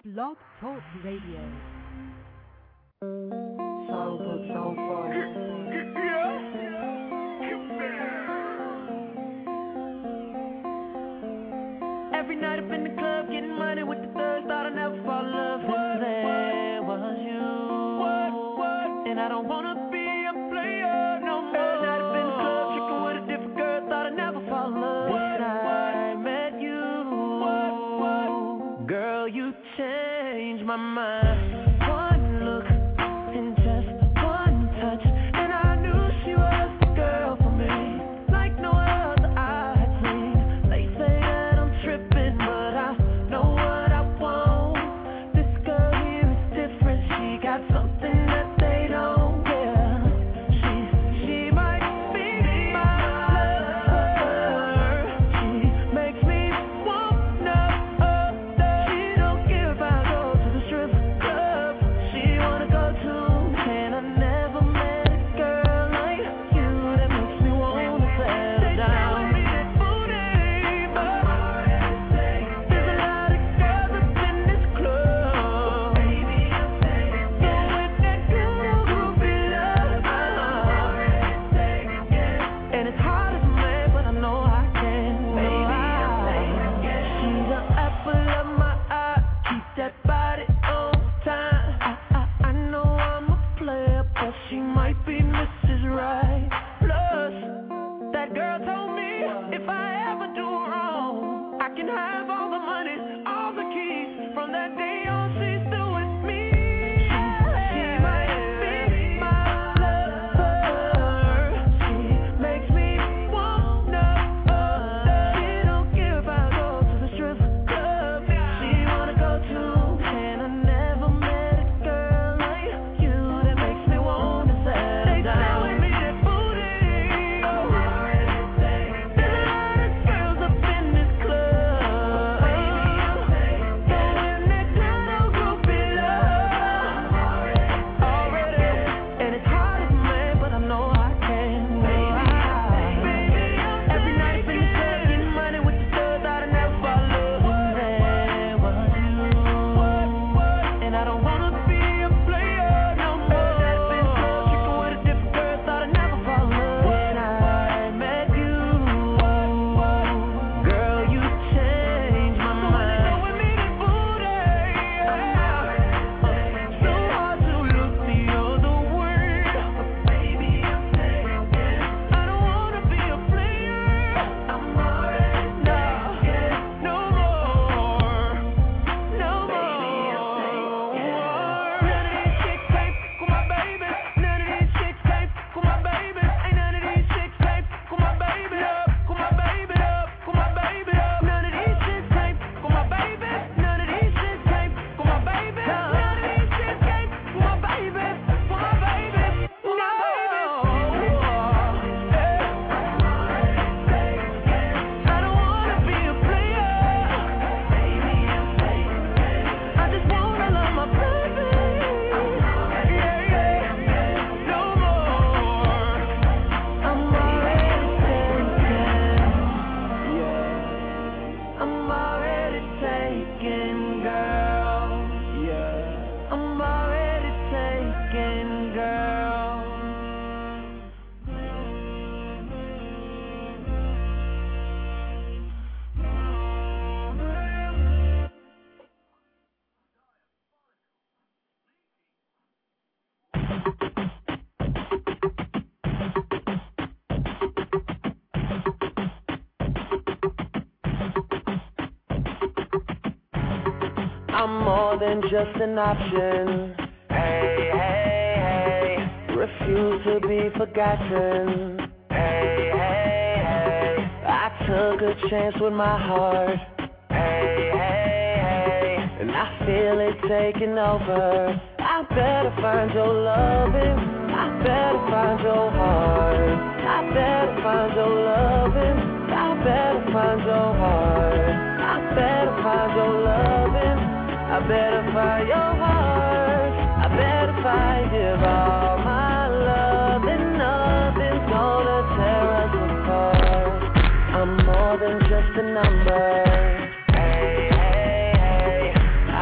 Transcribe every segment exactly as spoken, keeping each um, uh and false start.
Blog Talk Radio. Songbook Song forty. Every night up in the club, getting money with the thugs. Thought I'd never fall in love, and there was you. What, what? And I don't wanna be a player no more. Every night up in the club, tricking with a different girl. Thought I'd never fall in love, when I met you. What, what? Girl, you changed my mind. One look and just one touch, and I knew she was the girl for me, like no other I had seen. They say that I'm tripping, but I know what I want. This girl here is different. She got something that they don't. Yeah, she she might be my lover. She makes me want no other. She don't care if I go to the strip club. She wanna go too, and I never met a girl like you that makes me wanna settle down. They say that booty, but there's a lot of girls up in this club. Baby, I'm taking so with that good groovy love, and it's hard as a man, but I know I can. Baby, I'm taking she's the apple of my eye. Keep that body on time. I, I, I know I'm a player, but she might be Missus Right. Plus, that girl told me if I ever do wrong, I can have all the money, all the keys. From that day on, she's still with me. She, she might be my lover. She makes me want no other. She don't care if I go to the strip club. She wanna go too, and I never met a girl like you that makes me wanna settle down. They say with me that booty. There's a lot of girls up in this club. Going that kind of groupie love already, and it's hard as a man, but I know I can. Every night in the club, getting money with the thugs. Thought I'd never fall in love, and there was you. And I don't wanna be a player no more. That been club, tricking with a different girl. Thought I'd never fall in love, when I met you. Girl, you changed my mind. So with me that booty, so hard to look the other way. Baby, I'm taking. I don't wanna be a player. I'm already taken. No more, no more. None of these chicks can't fuck with my baby. None of these chicks can't fuck with my baby. Ain't none of these chicks can't fuck with my baby up. With my baby up, with my baby up. None of these chicks can't fuck with my baby. None of these chicks can't fuck with my baby. None of these chicks can't fuck with my baby. With my baby, with my baby. I don't wanna be a player. I just wanna love my baby. Yeah, yeah. No more. I'm already taken. Yeah. I'm already taken, girl. Yeah. I'm already taken, girl. I'm more than just an option. Hey, hey, hey. Refuse to be forgotten. Hey, hey, hey. I took a chance with my heart. Hey, hey, hey. And I feel it taking over. I better find your loving. I better find your heart. I better find your loving. I better find your heart. I better find your loving. I better find your heart. I better find give all my love, and nothing's gonna tear us apart. I'm more than just a number. Hey, hey, hey. I got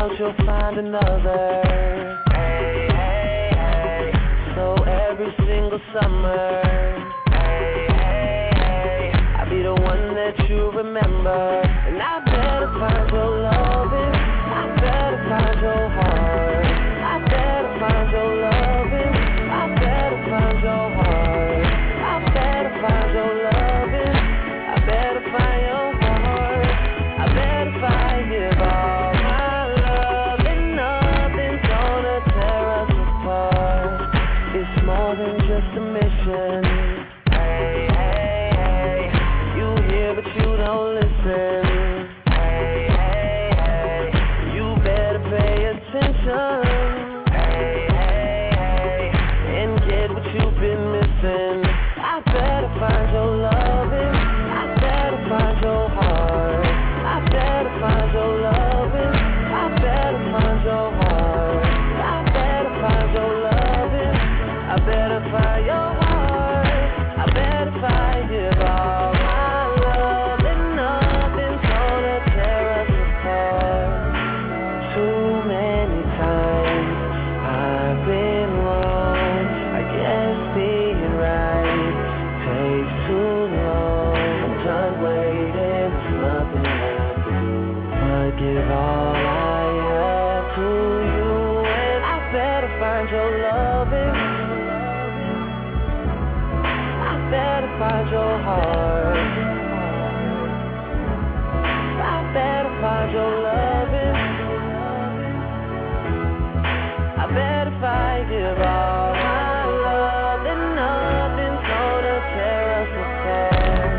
else, you'll find another. Hey, hey, hey. So every single summer, hey, hey, hey, I'll be the one that you remember. And I better find your loving, I better find your heart, I better find your loving, I better find your heart, I better find your loving, I better find your heart, I better find give all my love, and nothing's gonna tear us apart. It's more than just a mission. Hey, hey, hey, you hear but you don't listen. Hey, hey, hey, you better pay attention. Hey, hey, hey, and get what you've been missing. I better find your loving, I better find your heart, I better find your loving, I better find your heart, I better find your loving, I better find your heart, I better find give all my love, and nothing's gonna tear us apart. Too many times I've been wrong, I guess being right takes too long. I'm done waiting, there's nothing left to do but give all I have to you. And I better find your loving, I better find your heart, I better find your loving, I better find give all my love, and nothing's gonna tear us apart.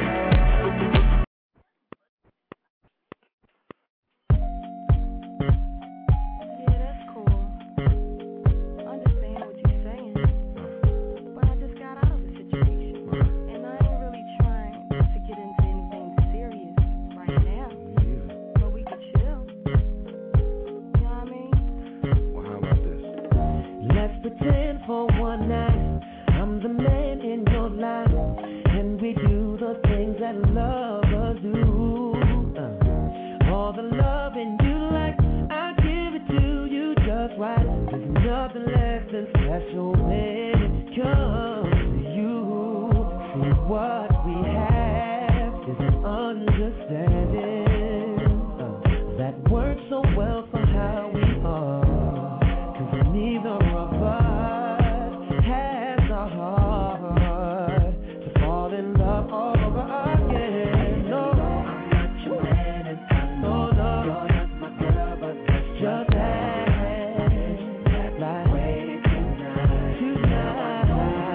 Yeah, that's cool. Understand what you're saying. But I just got out of the situation. And I ain't really trying to get into anything serious right now. But we could chill. You know what I mean? Well, how about this? Let's pretend for one night I'm the man in your life, and we do the things that lovers do. Uh, all the loving you like, I give it to you just right. There's nothing less than special when it comes to you. See, what we have is an understanding uh, that works so well for how we are. Cause neither of us has a heart to fall in love over again. No, I'm not your man and I know no, you're not my girl, but that's just that like way tonight. Tonight,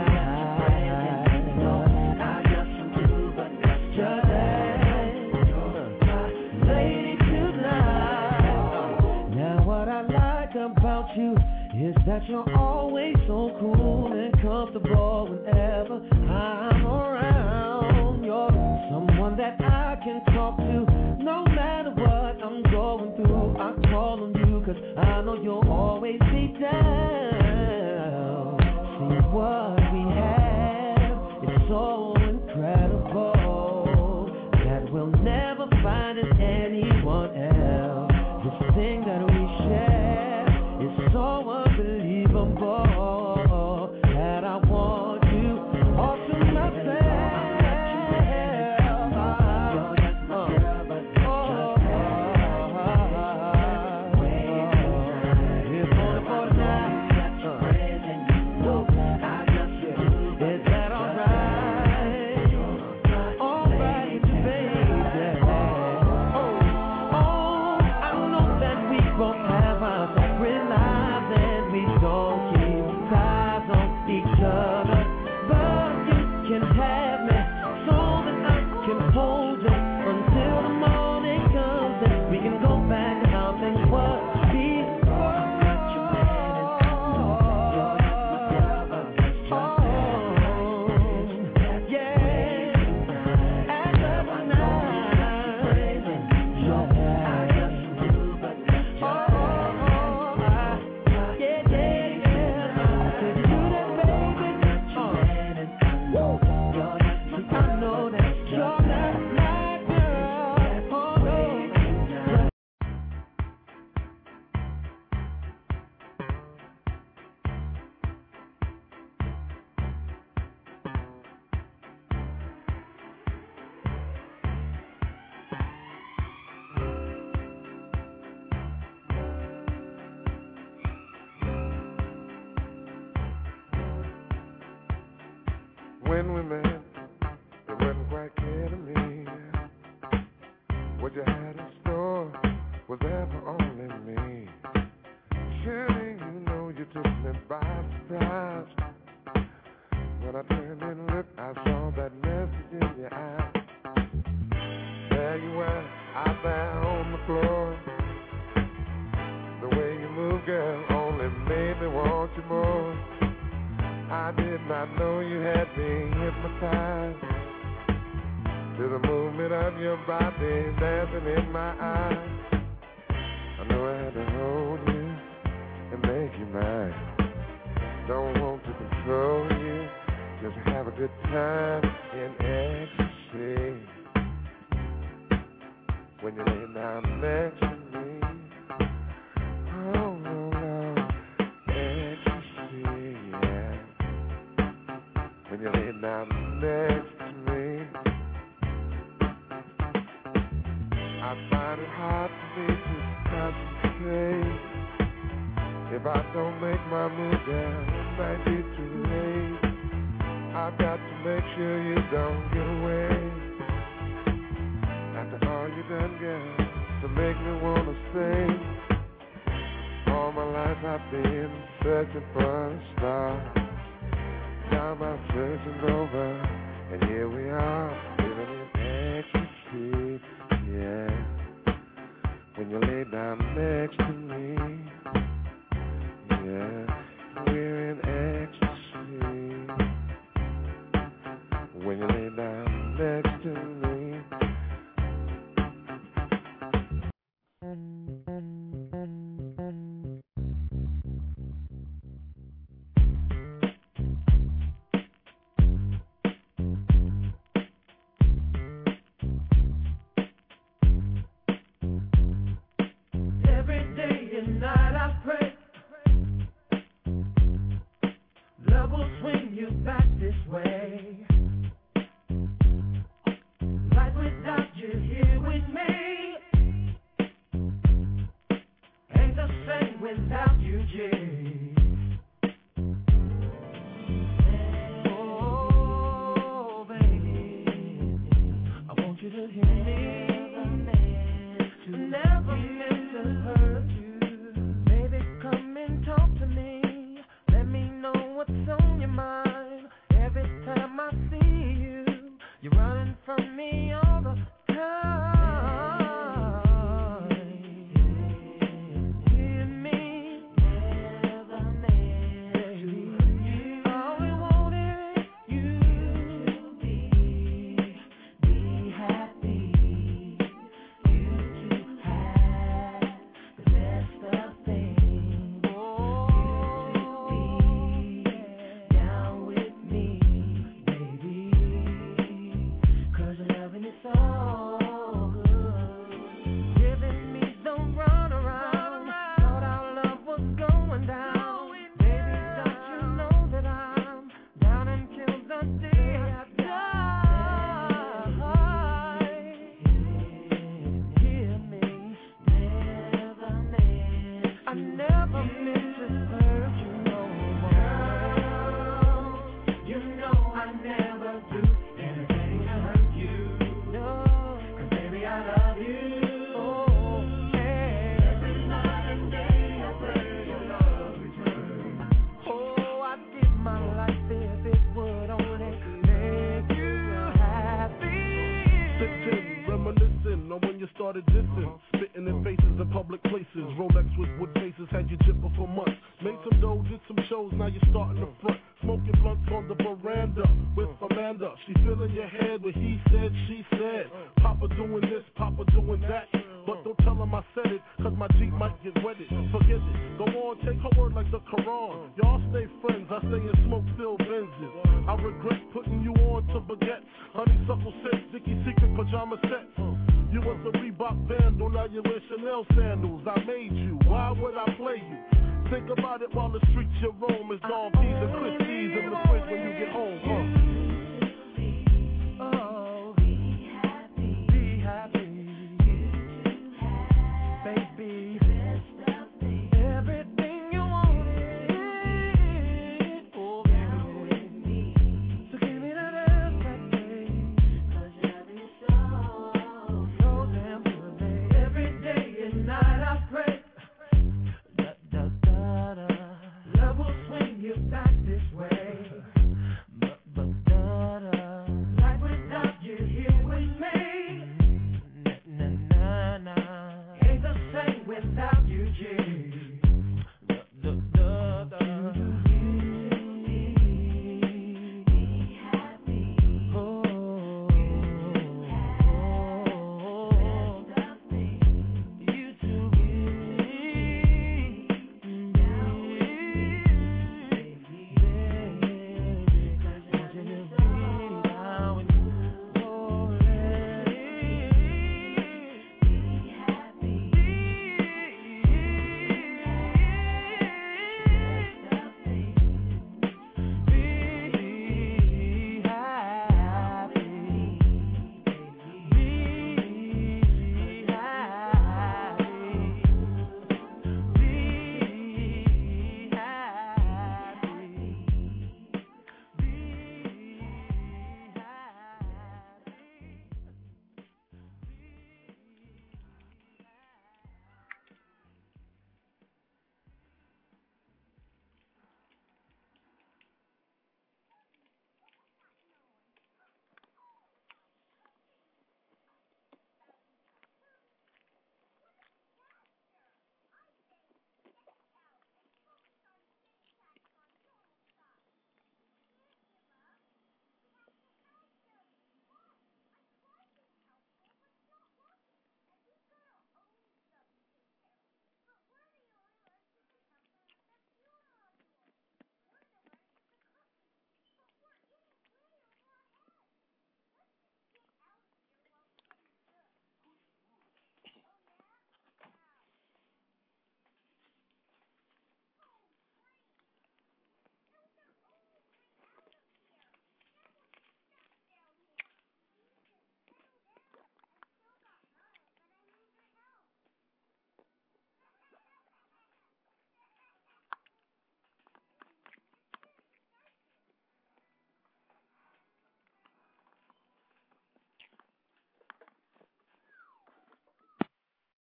no, I got some too, but that's just that lady tonight. Now what I like about you is that you're always so cool and comfortable whenever I'm around. You're someone that I can talk to no matter what I'm going through. I call on you cause I know you'll always be down. See, what we have is so incredible that we'll never find in anyone else. This thing that we share is so unbelievable that I want you all to myself. We when we met, it wasn't quite clear to me what you had in store was ever only me. Surely you know you took me by surprise. When I turned and looked, I saw that message in your eye. There you were, out there on the floor. The way you move, girl, only made me want you more. I did not know you had me hypnotized to the movement of your body dancing in my eyes. I know I had to hold you and make you mine. Don't want to control you, just have a good time in ecstasy. When you lay down next to me, oh Lord, ecstasy, yeah. When you lay down next to me, I find it hard for me to concentrate. If I don't make my move, girl, it might be too late. I've got to make sure you don't get away. After all you done, girl, to make me wanna stay. All my life I've been searching for a star. Now my searching's over, and here we are, living in ecstasy, yeah. When you lay down next to me, yeah, we're in ecstasy. When you lay down next to me. Every day and night I pray love will swing you back this way. Life without you here with me ain't the same without you, Jay. Oh, baby, I want you to hear me. To never meant to hurt you. Baby, come and talk to me. Let me know what's on your mind. Every time I see you, you're running from me all the time. Hear me. Never meant to hurt you. All we wanted you to be, be happy. You to have the best of things. Oh, you to be down with me, baby. 'Cause loving is so good. Giving me the runaround. Thought our love was going down. Baby, don't you know that I'm down until the day I die? Hear me. Never meant. I never meant to hurt you no more. You know I never do anything to hurt you. No, 'cause baby I love you. Oh, yeah. Every night and day I pray your love return. Oh, I'd give my life if it would only make you happy. Sitting, reminiscing on when you started dissing, spitting in faces in public places. Rolex with wood cases had you jipping for months. Made some dough, did some shows, now you're starting the front. Smoking blunts on the veranda with Amanda. She filling your head with he said, she said. Papa doing this, Papa doing that. But don't tell him I said it, 'cause my Jeep might get wetted. Forget it, go on, take her word like the Quran. Y'all stay friends, I stay in smoke-filled Benzes. I regret putting you on to baguettes. Honeysuckle scents, Dickie Secret pajama sets. You was a Reebok vandal, now you wear Chanel sandals. I made you, why would I play you? Think about it while the streets you roam is Don P's and Christie's and the